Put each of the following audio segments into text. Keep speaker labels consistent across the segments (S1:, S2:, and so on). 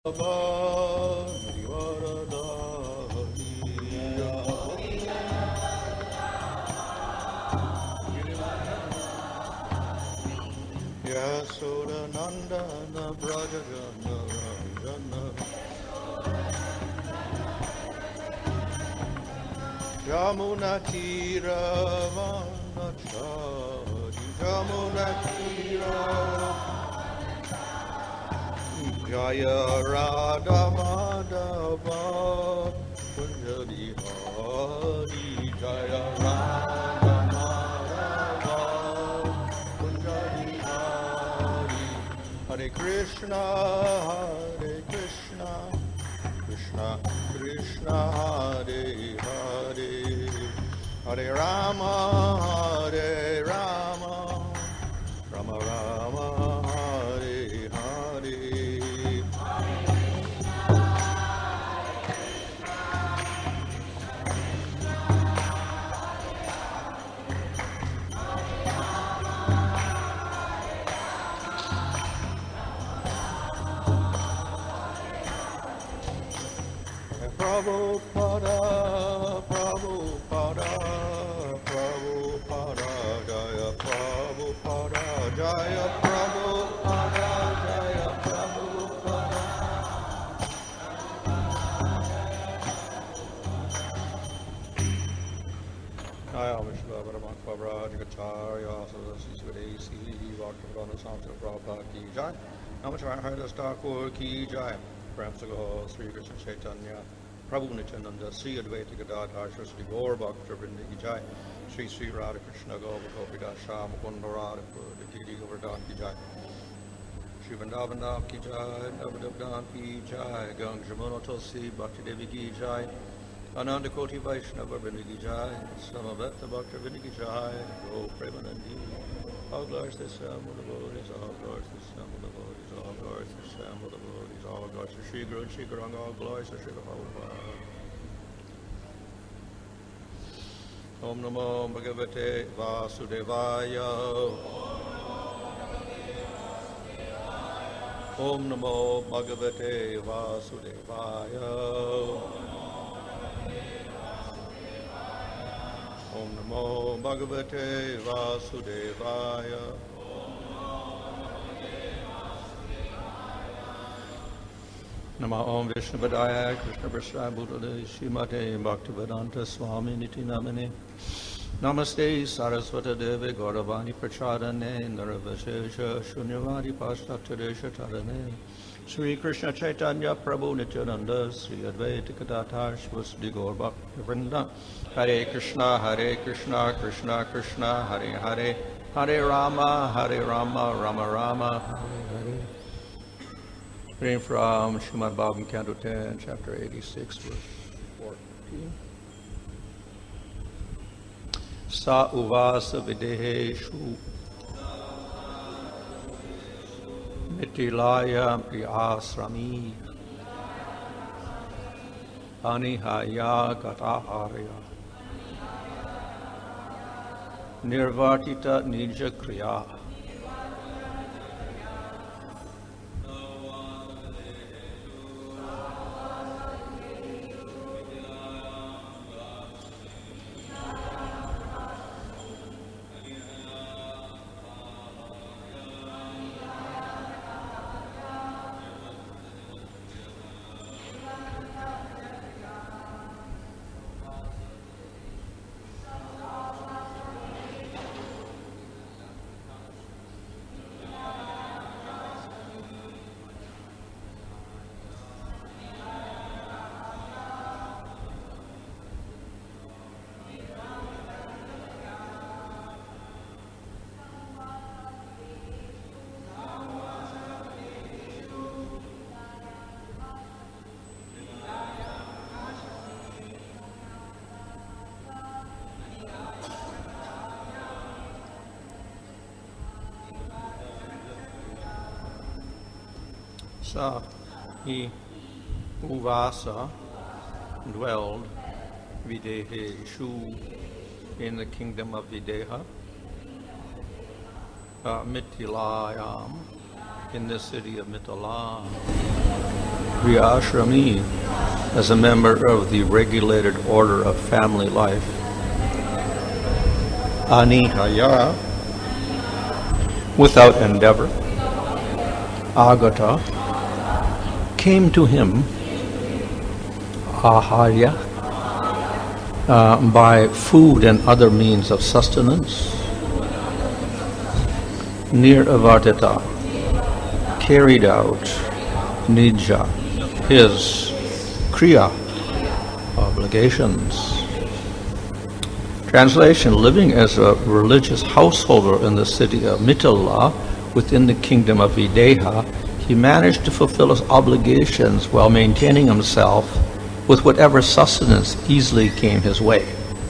S1: Yasodanandana Brajajana Jana Yamunatira Vanachari Yamunatira Jaya Radha Madhava Kunjali Hari Jaya Radha Madhava Kunjali Hari Hare Krishna Krishna Krishna Hare Hare Hare Rama Rama Rama Hare Hare Prabhupada, Prabhupada, Prabhupada, Jaya Prabhupada, Jaya Prabhupada, Jaya Prabhupada. Jaya Vishnu Paramatma Jagacharya Sadasi Swadesi Bhaktivinoda Swami Prabhupada Ki Jai. Namaskar Haridas Thakur Ki Jai. Prem Sagaho Sri Krishna Chaitanya Prabhu Nityananda, Sri Advaita Gadadhar, Sri Gaur Bhakta Vrinda Ki Jai, Sri Radha Krishna Gopa Gopidas Sham Mukunda Radha Purva Giri Govardhan Ki Jai, Shri Vrindavan Dham Ki Jai, Navadvdan Ki Jai, Gang Jamuna Tulsi Bhakti Devi Ki Jai, Ananda Koti Vaishnava Vrinda Ki Jai, Samaveta Bhakta Vrinda Ki Jai, Go Premanandi, all glories to Sam of the devotees, all glories to Sam of the devotees, all glories to Sam of the devotees, all glories to Shri Guru and Shri Guranga, all glories to Shri Prabhupada. Om Namo Bhagavate Vasudevaya. Om Namo Bhagavate Vasudevaya. Om Namo Bhagavate Vasudevaya. Nama Om Vishnu Padaya Krishna Prasad Buddhade Srimate Bhaktivedanta Swami Niti Namane Namaste Saraswata Deve Gauravani Prachadane Naravashesha Shunyavadi Pastatadesha Tadane Sri Krishna Chaitanya Prabhu Nityananda Sri Advaita Gadadhar Shivasdi Gaur Bhaktivinoda Hare Krishna Krishna Krishna Hare Hare Hare Rama Rama Rama Hare Hare. Reading from Srimad Bhagavatam, Canto 10, Chapter 86, verse 14. Sa uvasa videheshu mitilaya priyasrami anihaya gataharya nirvartita nija kriya. Sa he Uvasa dwelled Videheshu in the kingdom of Videha, Mithilayam in the city of Mithila, Grihashrami as a member of the regulated order of family life. Anihaya, without endeavor. Agata, came to him. Aharya, by food and other means of sustenance. Niravartita, carried out. Nija, his kriya, obligations. Translation: living as a religious householder in the city of Mithila within the kingdom of Videha, he managed to fulfill his obligations while maintaining himself with whatever sustenance easily came his way.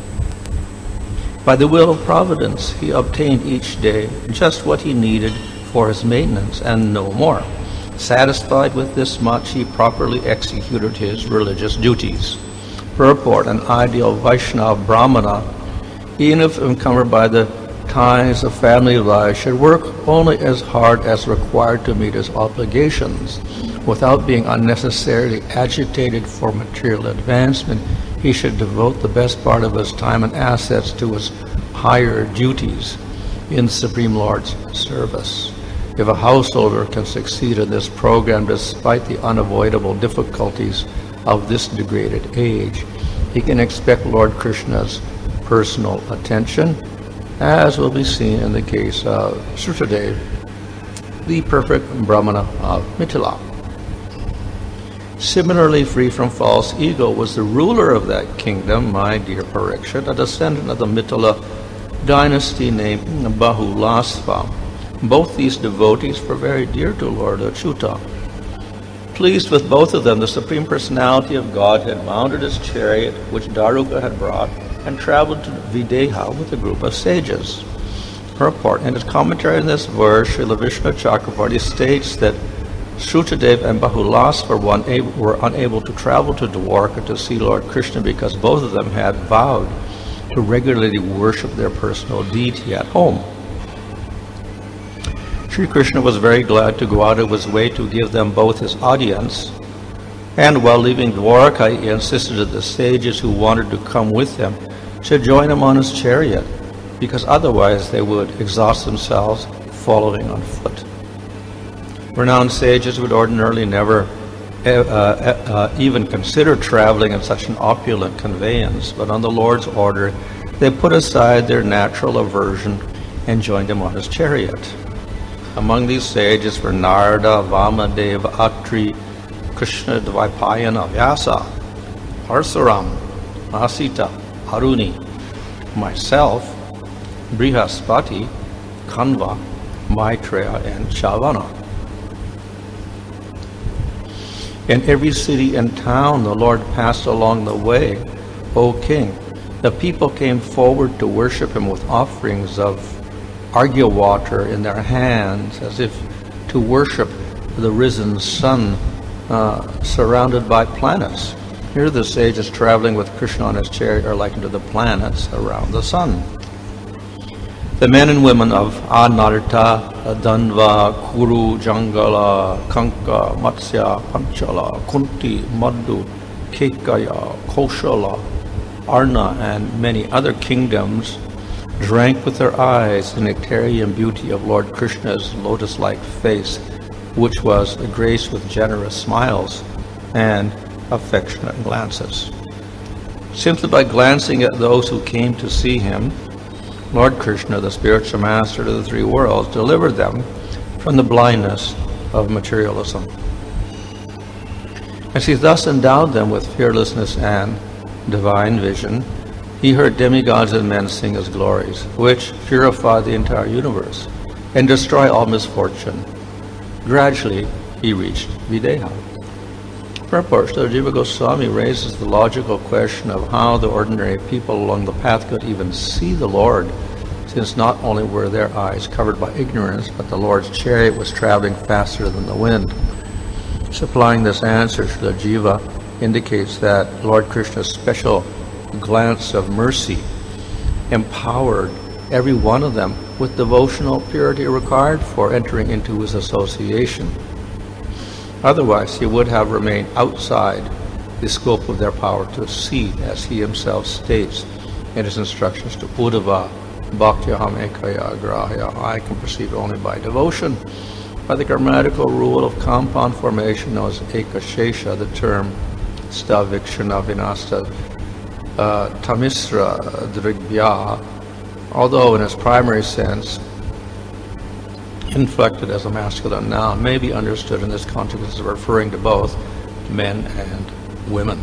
S1: By the will of Providence, he obtained each day just what he needed for his maintenance and no more. Satisfied with this much, he properly executed his religious duties. Purport: an ideal Vaishnava Brahmana, even if encumbered by the ties of family life, should work only as hard as required to meet his obligations. Without being unnecessarily agitated for material advancement, he should devote the best part of his time and assets to his higher duties in Supreme Lord's service. If a householder can succeed in this program despite the unavoidable difficulties of this degraded age, he can expect Lord Krishna's personal attention, as will be seen in the case of Srutadev, the perfect Brahmana of Mithila. Similarly free from false ego was the ruler of that kingdom, my dear Parikshit, a descendant of the Mithila dynasty named Bahulasva. Both these devotees were very dear to Lord Achyuta. Pleased with both of them, the Supreme Personality of Godhead mounted his chariot, which Daruka had brought, and traveled to Videha with a group of sages. Purport: in his commentary on this verse, Srila Vishnu Chakravarti states that Srutadev and Bahulasva were unable to travel to Dwarka to see Lord Krishna because both of them had vowed to regularly worship their personal deity at home. Sri Krishna was very glad to go out of his way to give them both his audience, and while leaving Dwarka, he insisted that the sages who wanted to come with him should join him on his chariot, because otherwise they would exhaust themselves following on foot. Renowned sages would ordinarily never even consider traveling in such an opulent conveyance, but on the Lord's order, they put aside their natural aversion and joined him on his chariot. Among these sages were Narada, Vamadeva, Atri, Krishna Dvaipayana, Vyasa, Parsuram, Asita, Aruni, myself, Brihaspati, Kanva, Maitreya, and Shavana. In every city and town the Lord passed along the way, O King. The people came forward to worship him with offerings of arghya water in their hands, as if to worship the risen sun surrounded by planets. Here the sages traveling with Krishna on his chariot are likened to the planets around the sun. The men and women of Anarta, Danva, Kuru, Jangala, Kanka, Matsya, Panchala, Kunti, Madhu, Kekaya, Koshala, Arna, and many other kingdoms drank with their eyes the nectarian beauty of Lord Krishna's lotus-like face, which was graced with generous smiles and affectionate glances. Simply by glancing at those who came to see him, Lord Krishna, the spiritual master of the three worlds, delivered them from the blindness of materialism. As he thus endowed them with fearlessness and divine vision, he heard demigods and men sing his glories, which purify the entire universe and destroy all misfortune. Gradually, he reached Videha. Purport: Srila Jiva Goswami raises the logical question of how the ordinary people along the path could even see the Lord, since not only were their eyes covered by ignorance, but the Lord's chariot was traveling faster than the wind. Supplying this answer, Srila Jiva indicates that Lord Krishna's special glance of mercy empowered every one of them with devotional purity required for entering into his association. Otherwise, he would have remained outside the scope of their power to see, as he himself states in his instructions to Uddhava, Bhaktyaham ekaya grahya, I can perceive only by devotion. By the grammatical rule of compound formation known as ekashesha, the term stavikshana vinasta tamisra drigbhya, although in its primary sense inflected as a masculine noun, may be understood in this context as referring to both men and women.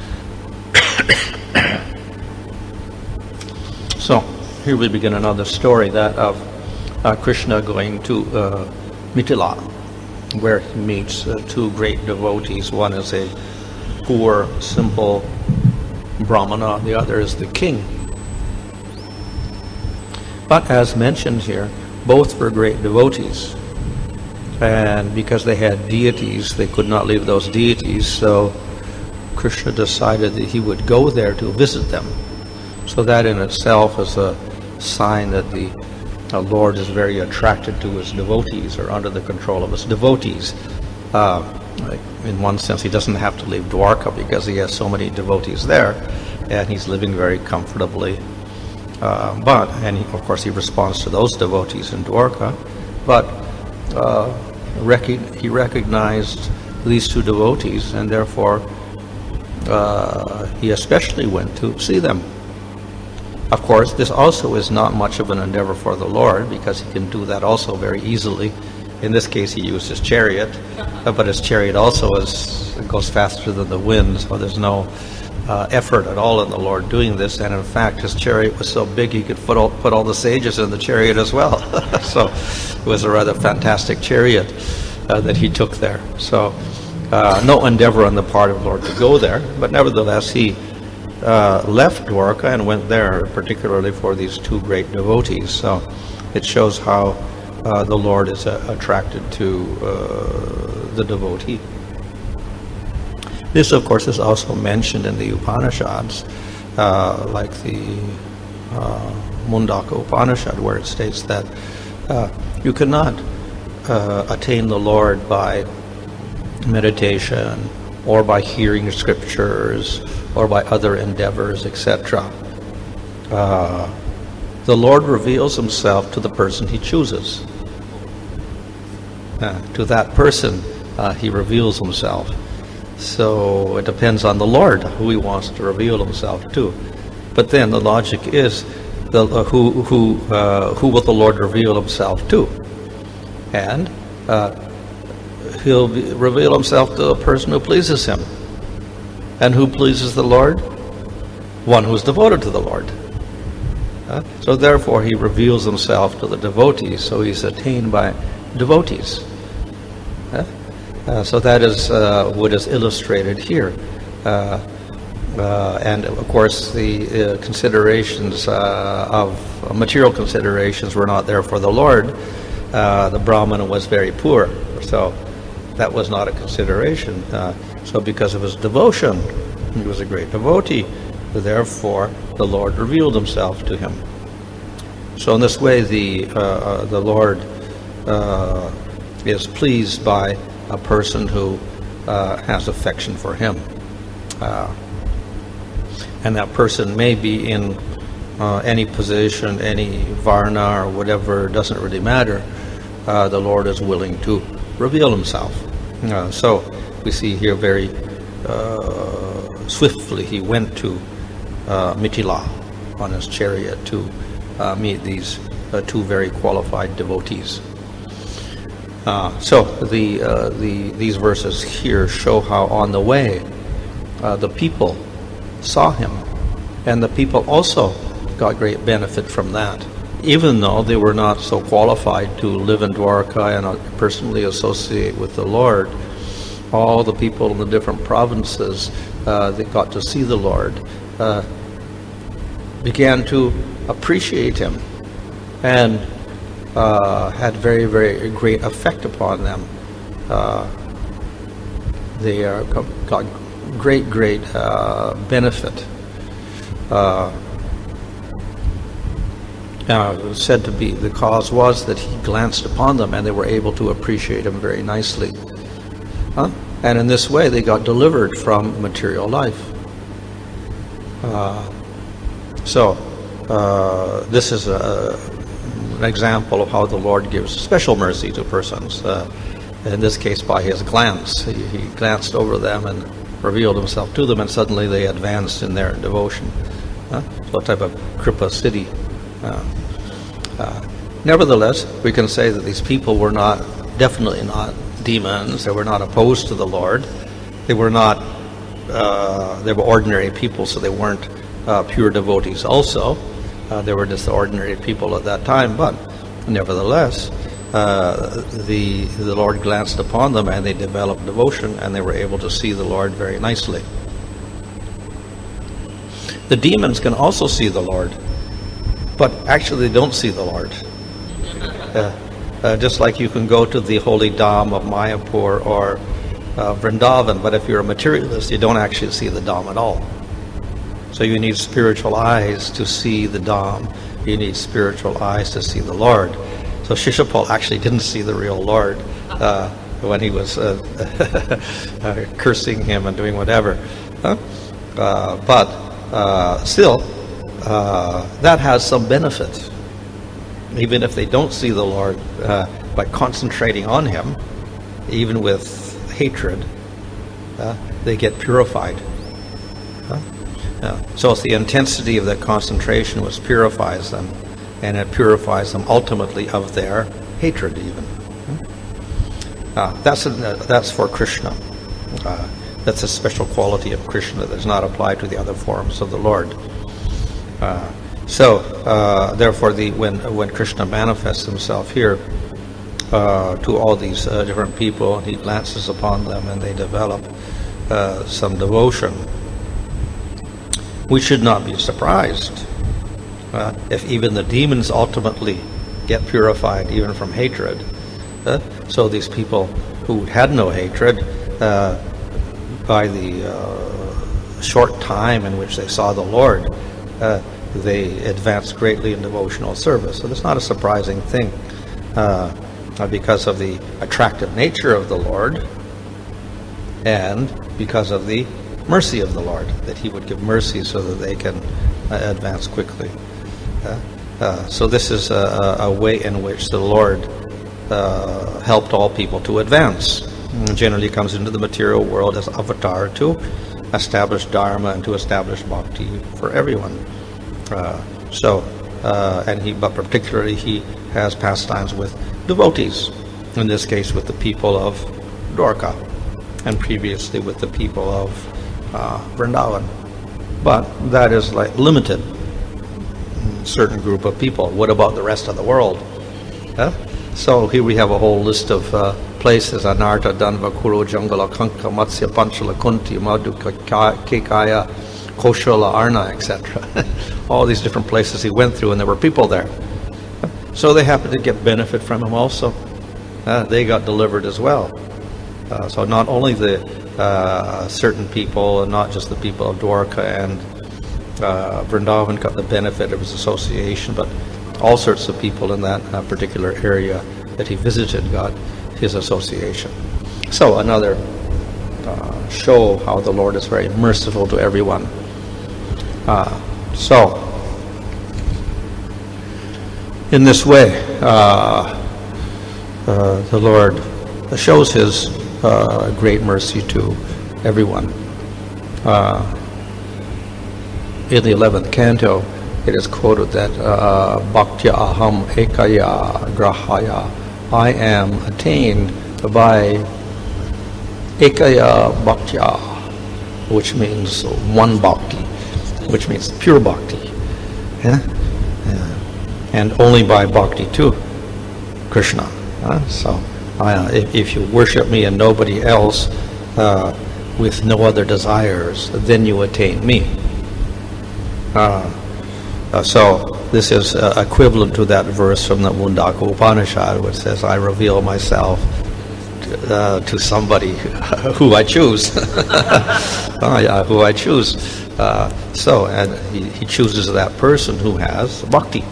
S1: So here we begin another story, that of Krishna going to Mithila, where he meets two great devotees. One is a poor, simple brahmana, the other is the king. But as mentioned here, both were great devotees, and because they had deities, they could not leave those deities, so Krishna decided that he would go there to visit them. So that in itself is a sign that the Lord is very attracted to his devotees, or under the control of his devotees. In one sense, he doesn't have to leave Dwarka because he has so many devotees there, and he's living very comfortably. Of course he responds to those devotees in Dwarka, but he recognized these two devotees, and therefore he especially went to see them. Of course, this also is not much of an endeavor for the Lord, because he can do that also very easily. In this case, he used his chariot, but his chariot also goes faster than the wind, so there's no effort at all in the Lord doing this. And in fact, his chariot was so big he could put all the sages in the chariot as well. So it was a rather fantastic chariot that he took there. So no endeavor on the part of the Lord to go there, but nevertheless he left Dwarka and went there, particularly for these two great devotees. So it shows how the Lord is attracted to the devotee. This, of course, is also mentioned in the Upanishads, like the Mundaka Upanishad, where it states that you cannot attain the Lord by meditation, or by hearing scriptures, or by other endeavors, etc. The Lord reveals himself to the person he chooses. To that person, he reveals himself. So it depends on the Lord who he wants to reveal himself to. But then the logic is, who will the Lord reveal himself to? And he'll reveal himself to a person who pleases him. And who pleases the Lord? One who is devoted to the Lord. So therefore he reveals himself to the devotees, so he's attained by devotees. So that is what is illustrated here. And of course the considerations of material considerations were not there for the Lord. The Brahmana was very poor, so that was not a consideration. So because of his devotion, he was a great devotee, therefore the Lord revealed himself to him. So in this way the Lord is pleased by a person who has affection for him. And that person may be in any position, any varna or whatever, doesn't really matter. The Lord is willing to reveal himself. So we see here very swiftly he went to Mithila on his chariot to meet these two very qualified devotees. So these verses here show how on the way the people saw him, and the people also got great benefit from that, even though they were not so qualified to live in Dwarka and personally associate with the Lord. All the people in the different provinces that got to see the Lord began to appreciate him, and had very, very great effect upon them. They got great benefit. Said to be the cause was that he glanced upon them and they were able to appreciate him very nicely. And in this way, they got delivered from material life. This is an example of how the Lord gives special mercy to persons. In this case, by his glance. He glanced over them and revealed himself to them, and suddenly they advanced in their devotion. So a type of Kripa Siddhi. Nevertheless, we can say that these people were definitely not demons. They were not opposed to the Lord. They were ordinary people, so they weren't pure devotees also. They were just ordinary people at that time, but nevertheless, the Lord glanced upon them and they developed devotion, and they were able to see the Lord very nicely. The demons can also see the Lord, but actually they don't see the Lord. Just like you can go to the holy Dham of Mayapur or Vrindavan, but if you're a materialist, you don't actually see the Dham at all. So you need spiritual eyes to see the Dham. You need spiritual eyes to see the Lord. So Shishupal actually didn't see the real Lord when he was cursing him and doing whatever. But still, that has some benefit. Even if they don't see the Lord, by concentrating on him, even with hatred, they get purified. So it's the intensity of that concentration which purifies them, and it purifies them ultimately of their hatred even. That's for Krishna. That's a special quality of Krishna that does not apply to the other forms of the Lord. Therefore, when Krishna manifests himself here to all these different people, he glances upon them and they develop some devotion. We should not be surprised if even the demons ultimately get purified even from hatred. So these people who had no hatred, by the short time in which they saw the Lord, they advanced greatly in devotional service. So that's not a surprising thing, because of the attractive nature of the Lord and because of the mercy of the Lord, that he would give mercy so that they can advance quickly. So this is a way in which the Lord helped all people to advance. And generally comes into the material world as avatar to establish dharma and to establish bhakti for everyone. But particularly he has pastimes with devotees, in this case with the people of Dwarka, and previously with the people of Vrindavan. But that is like limited, certain group of people. What about the rest of the world? So here we have a whole list of places: Anarta, Danva, Kuru, Jangala, Kanka, Matsya, Panchala, Kunti, Madhu, Kekaya, Koshala, Arna, etc. All these different places he went through, and there were people there. So they happened to get benefit from him also. They got delivered as well. So not only the certain people, and not just the people of Dwarka and Vrindavan got the benefit of his association, but all sorts of people in that particular area that he visited got his association. So another show of how the Lord is very merciful to everyone. In this way, the Lord shows his great mercy to everyone. In the 11th canto, it is quoted that Bhaktya aham ekaya grahaya, I am attained by ekaya bhaktya, which means one bhakti, which means pure bhakti. And only by bhakti to Krishna. So if you worship me and nobody else, with no other desires, then you attain me. So this is equivalent to that verse from the Mundaka Upanishad, which says, I reveal myself to somebody who I choose. Who I choose. And he chooses that person who has bhakti.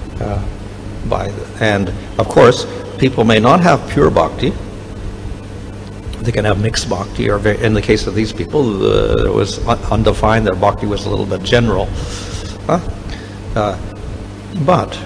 S1: And of course, people may not have pure bhakti, They can have mixed bhakti, or in the case of these people, it was undefined. Their bhakti was a little bit general. But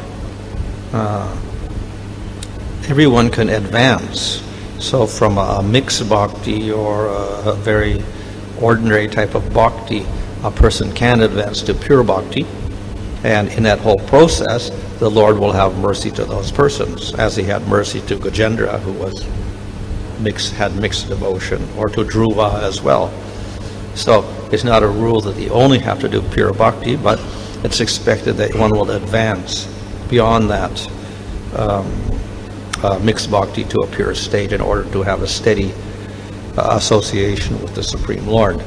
S1: everyone can advance. So from a mixed bhakti or a very ordinary type of bhakti, a person can advance to pure bhakti. And in that whole process, the Lord will have mercy to those persons, as he had mercy to Gajendra, who had mixed devotion, or to Dhruva as well. So it's not a rule that you only have to do pure bhakti, but it's expected that one will advance beyond that mixed bhakti to a pure state in order to have a steady association with the Supreme Lord.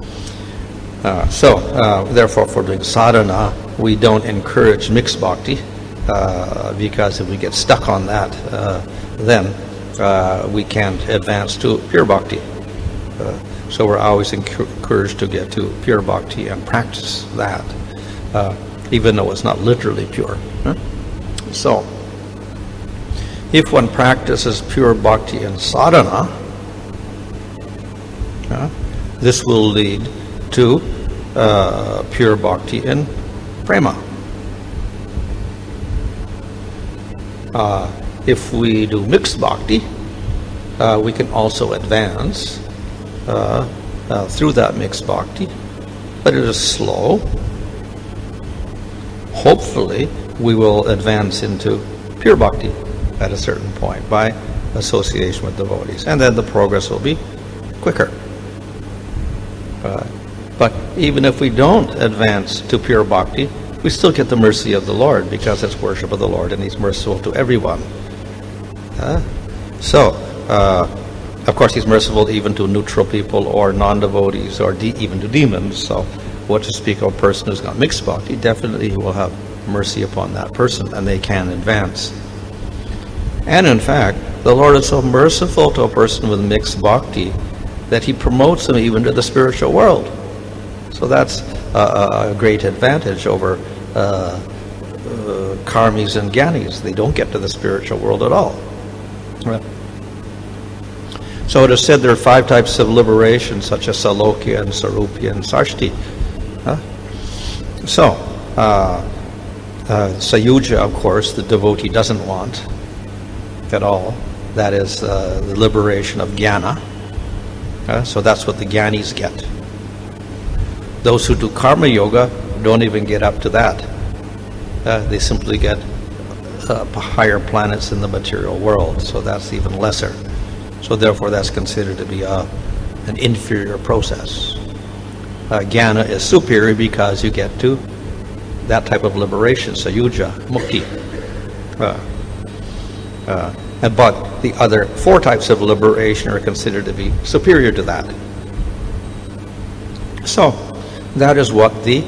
S1: Therefore, for doing sadhana, we don't encourage mixed bhakti, because if we get stuck on that, then we can't advance to pure bhakti. So we're always encouraged to get to pure bhakti and practice that, even though it's not literally pure. So, if one practices pure bhakti in sadhana, this will lead to pure bhakti in prema. If we do mixed bhakti, we can also advance through that mixed bhakti, but it is slow. Hopefully, we will advance into pure bhakti at a certain point by association with devotees, and then the progress will be quicker. But even if we don't advance to pure bhakti, we still get the mercy of the Lord, because it's worship of the Lord, and he's merciful to everyone. Of course, he's merciful even to neutral people or non-devotees, or even to demons. So what to speak of a person who's got mixed bhakti, definitely he will have mercy upon that person, and they can advance. And in fact, the Lord is so merciful to a person with mixed bhakti that he promotes them even to the spiritual world. So that's a great advantage over karmis and gyanis. They don't get to the spiritual world at all. Right. So it is said there are 5 types of liberation, such as Salokya and Sarupya and Sarshti. Sayuja, of course, the devotee doesn't want at all. That is the liberation of jnana. So that's what the jnanis get. Those who do karma yoga don't even get up to that. They simply get higher planets in the material world, so that's even lesser. So therefore that's considered to be an inferior process. Jnana is superior because you get to that type of liberation, sayuja, mukti. But the other 4 types of liberation are considered to be superior to that. So that is what the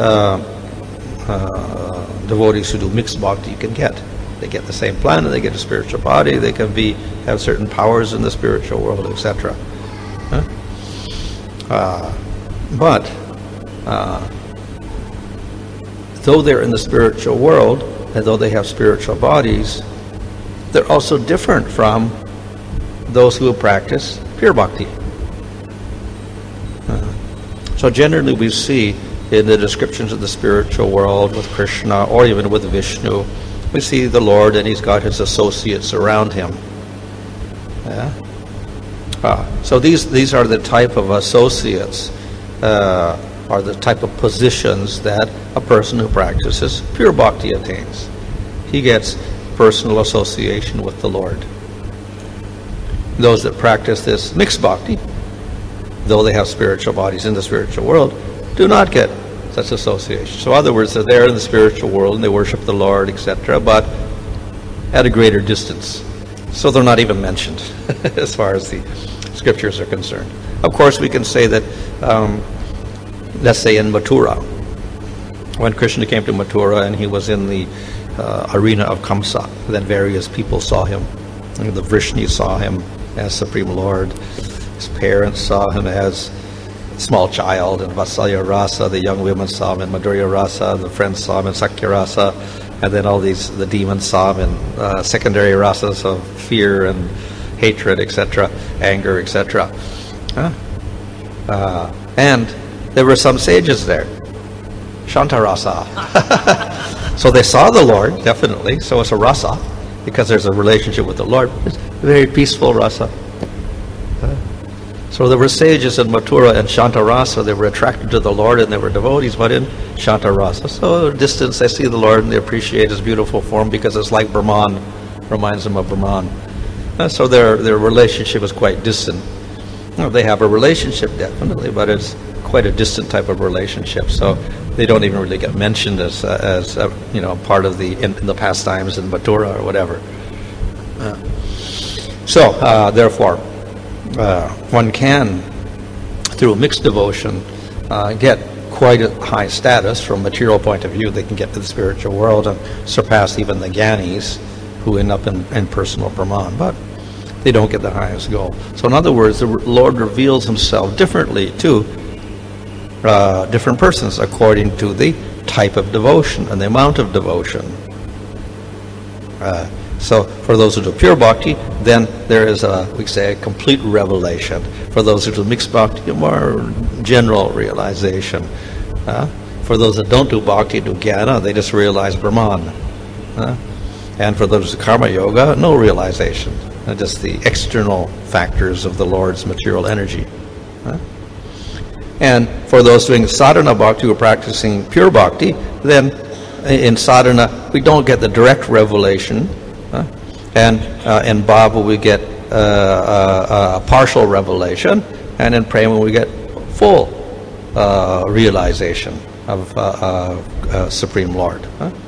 S1: devotees who do mixed bhakti can get. They get the same planet, they get a spiritual body, they can have certain powers in the spiritual world, etc. But though they're in the spiritual world, and though they have spiritual bodies, they're also different from those who practice pure bhakti. So generally we see in the descriptions of the spiritual world with Krishna, or even with Vishnu, we see the Lord and he's got his associates around him. So these are the type of associates, are the type of positions that a person who practices pure bhakti attains. He gets personal association with the Lord. Those that practice this mixed bhakti, though they have spiritual bodies in the spiritual world, do not get such association. So in other words, they're there in the spiritual world and they worship the Lord, etc., but at a greater distance. So they're not even mentioned as far as the scriptures are concerned. Of course, we can say that, let's say in Mathura, when Krishna came to Mathura and he was in the arena of Kamsa, then various people saw him. The Vrishni saw him as Supreme Lord. His parents saw him as a small child in Vatsalya Rasa. The young women saw him in Madhurya Rasa. The friends saw him in Sakya Rasa. And then the demons saw him in secondary rasas of fear and hatred, etc., anger, etc. And there were some sages there, Shantarasa. So they saw the Lord, definitely. So it's a rasa, because there's a relationship with the Lord. It's a very peaceful rasa. So there were sages in Mathura and Shantarasa. They were attracted to the Lord and they were devotees, but in Shantarasa. So at a distance they see the Lord and they appreciate his beautiful form because it's like Brahman, reminds them of Brahman. So their relationship is quite distant. They have a relationship, definitely, but it's quite a distant type of relationship. So they don't even really get mentioned as part of in the pastimes in Mathura or whatever. Therefore, one can, through mixed devotion, get quite a high status from a material point of view. They can get to the spiritual world and surpass even the Gyanis, who end up in personal Brahman, but they don't get the highest goal. So in other words, the Lord reveals himself differently to different persons according to the type of devotion and the amount of devotion. So for those who do pure bhakti, then there is a complete revelation. For those who do mixed bhakti, a more general realization. For those that don't do bhakti, do jnana, they just realize Brahman. And for those who do karma yoga, no realization. Just the external factors of the Lord's material energy. And for those doing sadhana bhakti who are practicing pure bhakti, then in sadhana we don't get the direct revelation. And in bhava we get a partial revelation, and in prema we get full realization of Supreme Lord.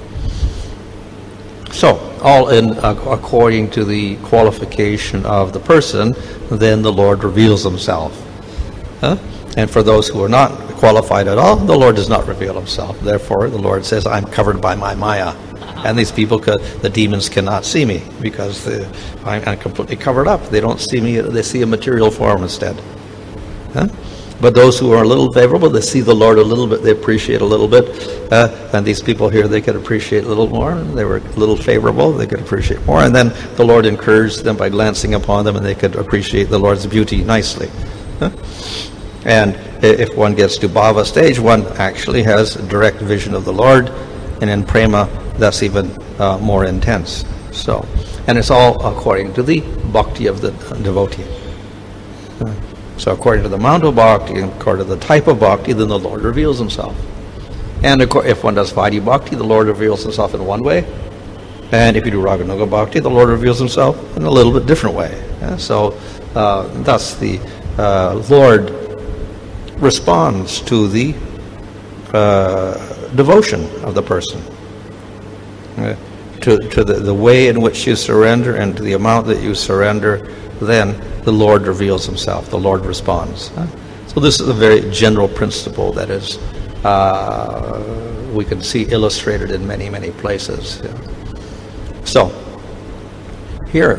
S1: So, all according to the qualification of the person, then the Lord reveals himself. And for those who are not qualified at all, the Lord does not reveal himself. Therefore, the Lord says, I'm covered by my maya. And these people, the demons cannot see me because I'm completely covered up. They don't see me, they see a material form instead. But those who are a little favorable, they see the Lord a little bit, they appreciate a little bit. And these people here, they could appreciate a little more. They were a little favorable, they could appreciate more. And then the Lord encouraged them by glancing upon them, and they could appreciate the Lord's beauty nicely. And if one gets to bhava stage, one actually has a direct vision of the Lord. And in prema, that's even more intense. So, and it's all according to the bhakti of the devotee. So according to the amount of bhakti, and according to the type of bhakti, then the Lord reveals himself. And if one does Vaidhi bhakti, the Lord reveals himself in one way. And if you do Raganuga bhakti, the Lord reveals himself in a little bit different way. So thus the Lord responds to the devotion of the person, to the way in which you surrender and to the amount that you surrender. Then the Lord reveals himself, the Lord responds. So this is a very general principle that is we can see illustrated in many, many places. So here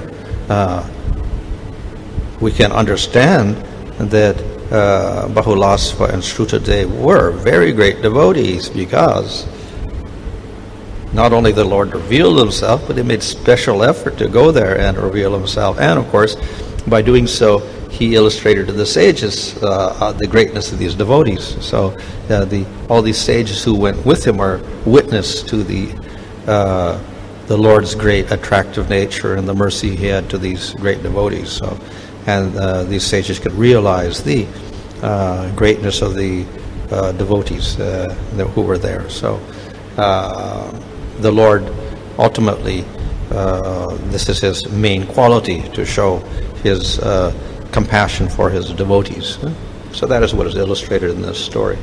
S1: we can understand that Bahulasva and Shrutadev were very great devotees, because not only the Lord revealed himself, but he made special effort to go there and reveal himself. And of course, by doing so, he illustrated to the sages the greatness of these devotees. So all these sages who went with him are witness to the Lord's great attractive nature and the mercy he had to these great devotees. So, and these sages could realize the greatness of the devotees who were there. So the Lord ultimately, this is his main quality, to show his compassion for his devotees. So that is what is illustrated in this story.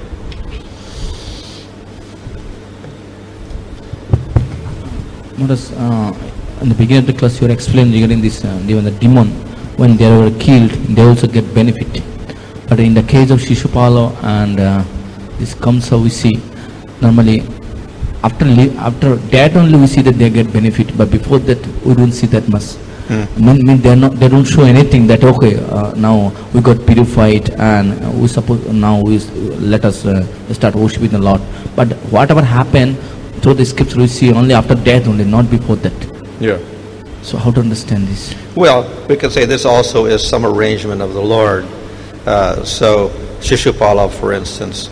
S2: Maharaj, in the beginning of the class you were explaining regarding this, even the demon, when they were killed, they also get benefit. But in the case of Shishupala and this Kamsa, we see normally after that only we see that they get benefit, but before that we don't see that much. They don't show anything that now we got purified and we suppose now let us start worshiping the Lord. But whatever happened through the scripture we see only after death only, not before that.
S1: Yeah.
S2: So how to understand this?
S1: Well, we could say this also is some arrangement of the Lord. So Shishupala, for instance,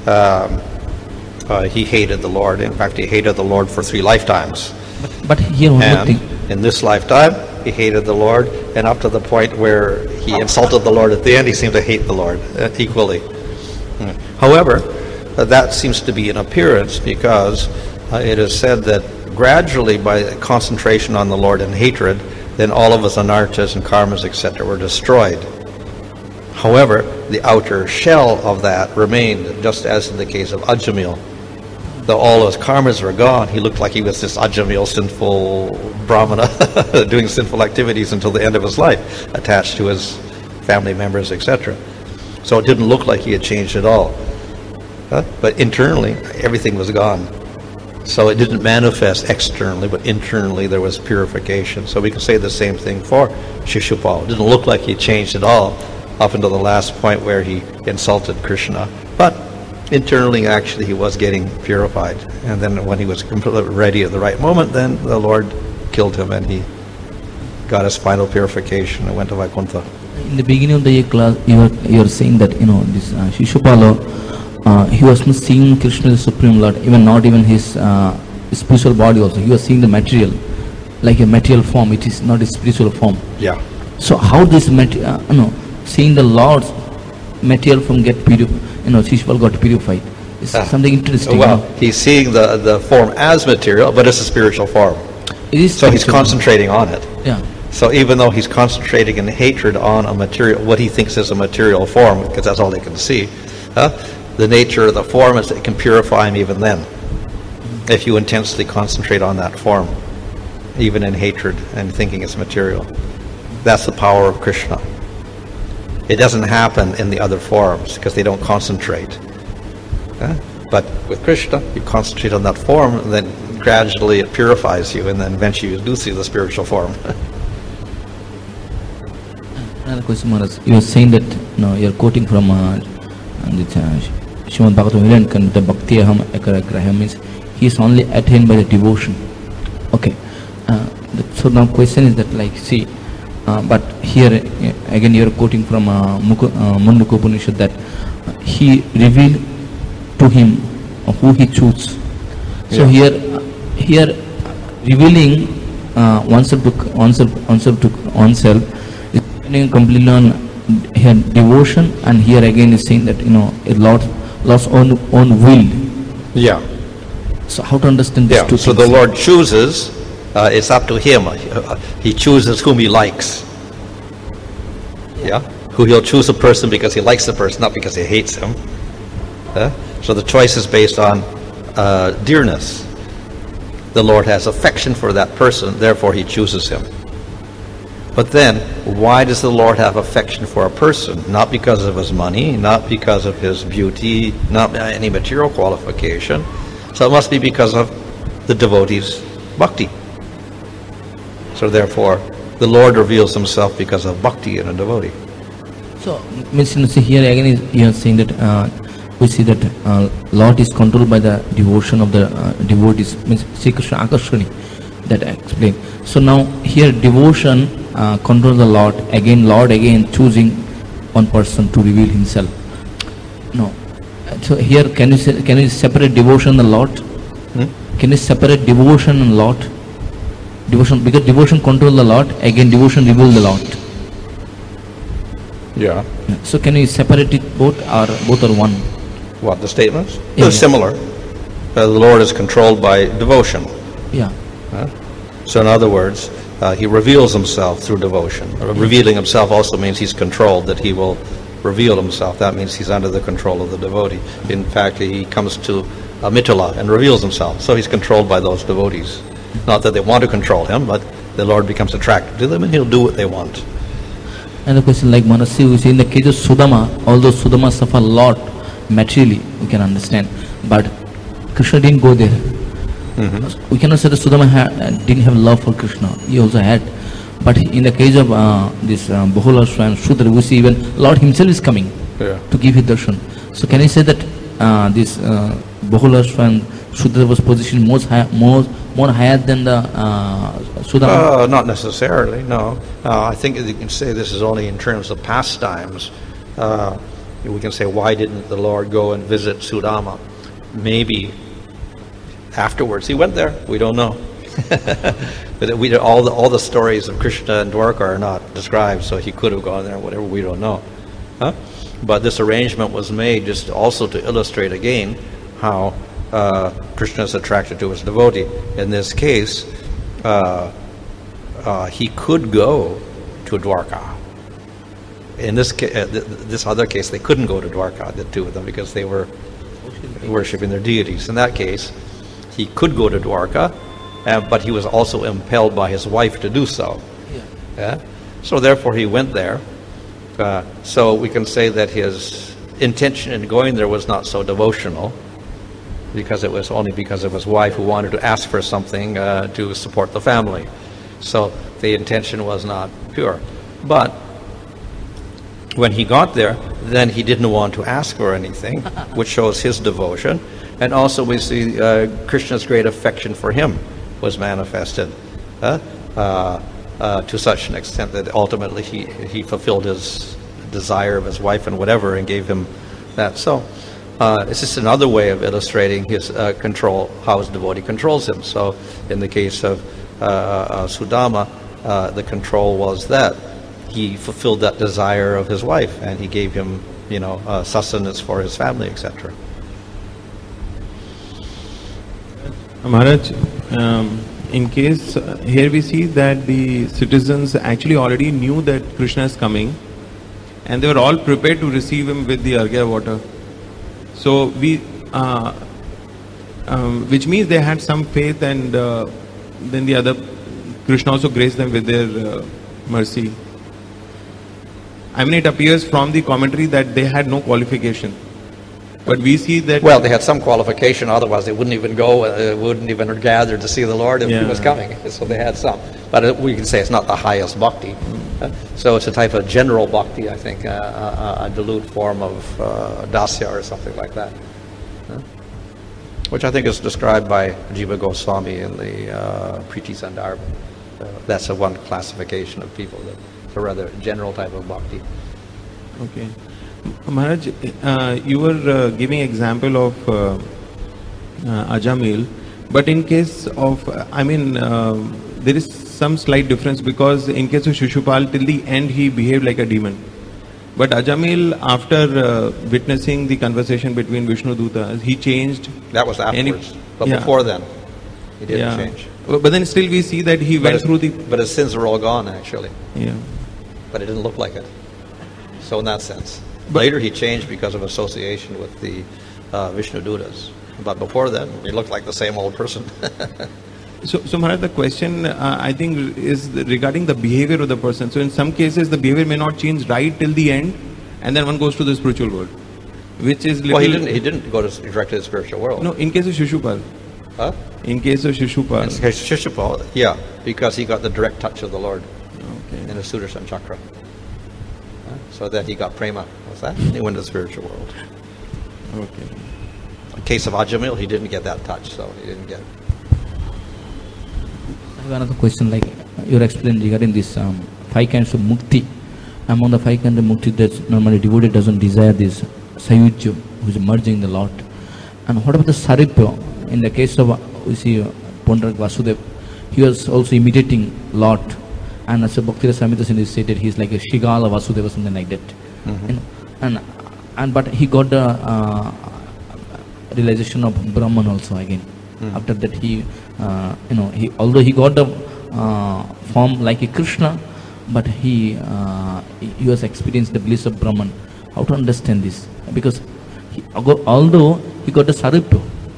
S1: he hated the Lord. In fact, he hated the Lord for 3 lifetimes.
S2: But here one more
S1: And
S2: thing.
S1: in this lifetime, he hated the Lord, and up to the point where he insulted the Lord at the end, he seemed to hate the Lord equally. However, that seems to be an appearance, because it is said that gradually, by concentration on the Lord and hatred, then all of his anarthas and karmas, etc., were destroyed. However, the outer shell of that remained, just as in the case of Ajamil. Though all his karmas were gone, he looked like he was this Ajamil, sinful brahmana, doing sinful activities until the end of his life, attached to his family members, etc. So it didn't look like he had changed at all. But internally, everything was gone. So it didn't manifest externally, but internally there was purification. So we can say the same thing for Shishupal. It didn't look like he changed at all up until the last point where he insulted Krishna. But internally, actually, he was getting purified. And then when he was completely ready at the right moment, then the Lord killed him and he got his final purification and went to Vaikuntha.
S2: In the beginning of the year class, you are saying that this Shishupala, he was not seeing Krishna the Supreme Lord, even not even his spiritual body also. He was seeing the material, like a material form. It is not a spiritual form.
S1: Yeah.
S2: So how this seeing the Lord's material form get purified, Shishupala got purified. It's something interesting.
S1: Well, he's seeing the form as material, but it's a spiritual form.
S2: It is
S1: So he's
S2: spiritual.
S1: concentrating on it.
S2: Yeah.
S1: So even though he's concentrating in hatred on a material, what he thinks is a material form, because that's all they can see, the nature of the form is that it can purify him even then, if you intensely concentrate on that form, even in hatred and thinking it's material. That's the power of Krishna. It doesn't happen in the other forms because they don't concentrate. But with Krishna, you concentrate on that form, and then gradually it purifies you, and then eventually you do see the spiritual form.
S2: Another question, Maharaj. You are saying that you are quoting from Srimad Bhagavatam, the Bhakti Aham Ekaragraham means he is only attained by the devotion. Okay. So now question is that but here again you are quoting from Mundaka Upanishad that he revealed to him who he chose. So here revealing oneself to oneself is depending completely on here devotion, and here again is saying that Lord's own will.
S1: Yeah.
S2: So how to understand these two
S1: So
S2: things?
S1: the Lord chooses, it's up to him. He chooses whom he likes. Yeah? Who he'll choose a person because he likes the person, not because he hates him. So the choice is based on dearness. The Lord has affection for that person, therefore he chooses him. But then, why does the Lord have affection for a person? Not because of his money, not because of his beauty, not any material qualification. So it must be because of the devotee's bhakti. So therefore, the Lord reveals himself because of bhakti in a devotee.
S2: So means here again you are saying that we see that Lord is controlled by the devotion of the devotees. Means Sri Krishna Akarshani, that I explained. So now here devotion controls the Lord. Lord again choosing one person to reveal himself. No. So here can you separate devotion and Lord? Can you separate devotion and Lord? Devotion, because devotion controls the Lord, again devotion reveals the Lord.
S1: Yeah.
S2: So can you separate it both are one?
S1: What, the statements?
S2: Yeah,
S1: They're similar. The Lord is controlled by devotion.
S2: Yeah.
S1: So in other words, he reveals himself through devotion. Revealing himself also means he's controlled, that he will reveal himself. That means he's under the control of the devotee. In fact, he comes to Mithila and reveals himself. So he's controlled by those devotees. Not that they want to control him, but the Lord becomes attracted to them and he'll do what they want.
S2: And the question like Manasi, we see in the case of Sudama, although Sudama suffered a lot materially, we can understand. But Krishna didn't go there. We cannot say that Sudama didn't have love for Krishna. He also had. But in the case of this Bahulasva and Shudra, we see even Lord himself is coming to give his darshan. So can I say that this Bahulasva and Sudadeva was positioned more higher than the Sudama?
S1: Not necessarily, no. I think you can say this is only in terms of pastimes. We can say, why didn't the Lord go and visit Sudama? Maybe afterwards he went there. We don't know. But all the stories of Krishna and Dwarka are not described, so he could have gone there, whatever, we don't know. But this arrangement was made just also to illustrate again how Krishna is attracted to his devotee. In this case, he could go to Dwarka. In this other case, they couldn't go to Dwarka, the two of them, because they were worshipping their deities. In that case, he could go to Dwarka, but he was also impelled by his wife to do so. Yeah? So therefore he went there. So we can say that his intention in going there was not so devotional, because it was only because of his wife who wanted to ask for something to support the family. So the intention was not pure. But when he got there, then he didn't want to ask for anything, which shows his devotion. And also we see Krishna's great affection for him was manifested to such an extent that ultimately he fulfilled his desire of his wife and whatever, and gave him that. So it's just another way of illustrating his control, how his devotee controls him. So in the case of Sudama, the control was that he fulfilled that desire of his wife, and he gave him, sustenance for his family, etc.
S3: Maharaj, in case here we see that the citizens actually already knew that Krishna is coming, and they were all prepared to receive him with the Arghya water. So which means they had some faith, and then the other, Krishna also graced them with their mercy. I mean, it appears from the commentary that they had no qualification. But we see that...
S1: Well, they had some qualification, otherwise they wouldn't even go, wouldn't even gather to see the Lord if he was coming. So they had some. But we can say it's not the highest bhakti. So it's a type of general bhakti, I think, a dilute form of dasya or something like that. Which I think is described by Jiva Goswami in the Priti Sandarbha. That's a one classification of people. It's a rather general type of bhakti.
S3: Okay. Maharaj, you were giving example of Ajamil, but in case of, there is some slight difference, because in case of Shishupal, till the end he behaved like a demon. But Ajamil, after witnessing the conversation between Vishnu Dutas, he changed.
S1: That was afterwards. But before then, he didn't change.
S3: But then still we see that he went through the...
S1: But his sins are all gone, actually.
S3: Yeah.
S1: But it didn't look like it. So in that sense. Later he changed because of association with the Vishnu Dutas. But before then, he looked like the same old person.
S3: So Maharaj, the question I think is regarding the behavior of the person. So in some cases the behavior may not change right till the end, and then one goes to the spiritual world, which is little...
S1: Well, he didn't go directly to the spiritual world.
S3: No, in case of Shishupal.
S1: Huh?
S3: In case of Shishupal.
S1: In case of Shishupal, yeah, because he got the direct touch of the Lord in the Sudarshan Chakra. So that he got prema. What's that? He went to the spiritual world.
S3: Okay.
S1: In case of Ajamil, he didn't get that touch, so he didn't get it.
S2: I have another question, like you explained regarding this 5 kinds of mukti. Among the 5 kinds of mukti, that normally devotee doesn't desire this sayujya, who is merging the Lord. And what about the saripya? In the case of, we see Pondarak Vasudev, he was also imitating Lord. And as a Bhakti Rasamrita Sindhu stated, he is like a Shigala Vasudeva, something like that. But he got the realization of Brahman also again. After that, although he got the form like a Krishna, but he was experienced the bliss of Brahman. How to understand this? Because although he got the saripya.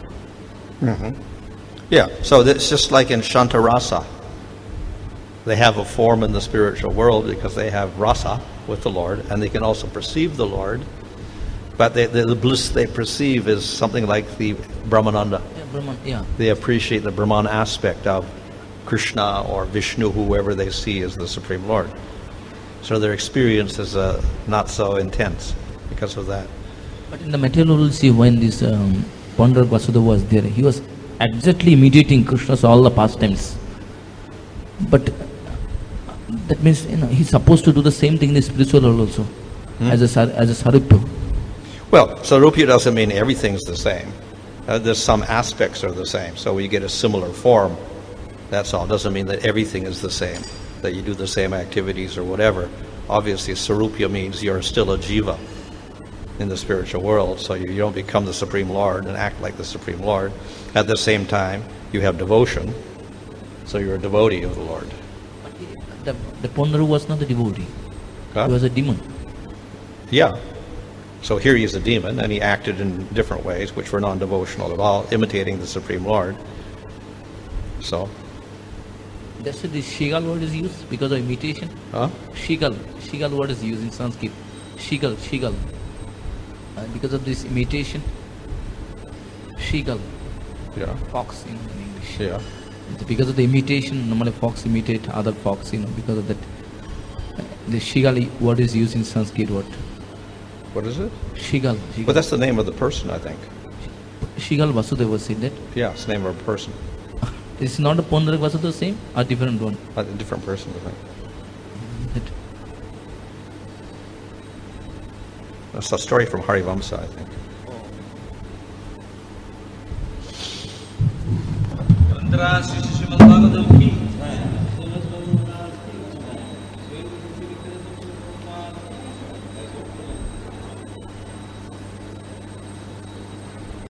S1: Yeah, so it's just like in Shantarasa. They have a form in the spiritual world because they have rasa with the Lord, and they can also perceive the Lord. But the bliss they perceive is something like the Brahmananda.
S2: Yeah, Brahman, yeah.
S1: They appreciate the Brahman aspect of Krishna or Vishnu, whoever they see as the Supreme Lord. So their experience is not so intense because of that.
S2: But in the material world, see when this Pandarak Vasudeva was there, he was exactly imitating Krishna's all the pastimes. But that means, he's supposed to do the same thing in the spiritual world also, as a Sarupya.
S1: Well, Sarupya doesn't mean everything's the same. There's some aspects are the same, so we get a similar form. That's all. Doesn't mean that everything is the same, that you do the same activities or whatever. Obviously, Sarupya means you're still a jiva in the spiritual world, so you don't become the Supreme Lord and act like the Supreme Lord. At the same time, you have devotion, so you're a devotee of the Lord.
S2: The Pandaru was not a devotee.
S1: Huh?
S2: He was a demon.
S1: Yeah. So here he is a demon, and he acted in different ways, which were non-devotional at all, imitating the Supreme Lord. So.
S2: That's why the Shigal word is used because of imitation.
S1: Huh?
S2: Shigal word is used in Sanskrit. Shigal. Because of this imitation. Shigal.
S1: Yeah.
S2: Fox in English.
S1: Yeah.
S2: It's because of the imitation, normally fox imitate other fox, because of that. The Shigal word is used in Sanskrit word.
S1: What is it?
S2: Shigal.
S1: But that's the name of the person, I think.
S2: Shigal Vasudeva said that.
S1: Yeah, it's the name of a person.
S2: It's not a Pandarak Vasudeva same or different one?
S1: A different person, I think. That's a story from Harivamsa, I think.
S4: Tandra